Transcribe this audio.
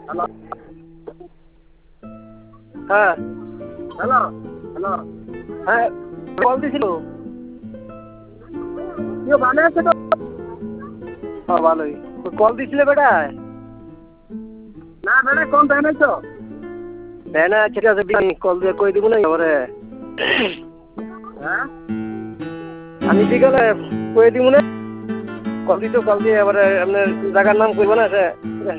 hello হ্যাঁ hello hello হ্যাঁ call দিছিল কেউ ভালো আছে তো হ্যাঁ ভালোই কল দিছিলে বেটা না বেটা কল দেয় নাই তো দেয় না ঠিক আছে কল দিয়ে কই দিব না এবারে হ্যাঁ আমি বিকালে কই দিব না কল দিত কল দিয়ে এবারে আপনার জায়গার নাম কইব না